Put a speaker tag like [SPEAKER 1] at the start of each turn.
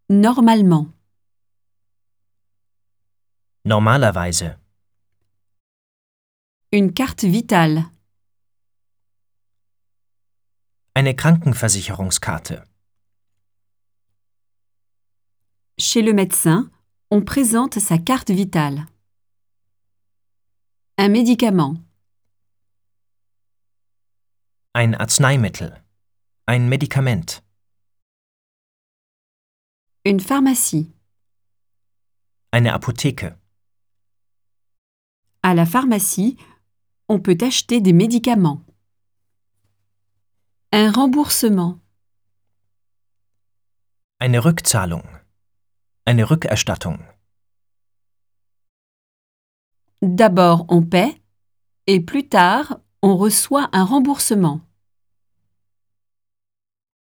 [SPEAKER 1] Normalement.
[SPEAKER 2] Normalerweise.
[SPEAKER 1] Une carte vitale.
[SPEAKER 2] Eine Krankenversicherungskarte.
[SPEAKER 1] Chez le médecin, on présente sa carte vitale. Un médicament.
[SPEAKER 2] Ein Arzneimittel. Ein Medikament.
[SPEAKER 1] Une pharmacie.
[SPEAKER 2] Eine Apotheke.
[SPEAKER 1] À la pharmacie, on peut acheter des médicaments. Un remboursement.
[SPEAKER 2] Eine Rückzahlung. Eine Rückerstattung.
[SPEAKER 1] D'abord, on paie et plus tard, on reçoit un remboursement.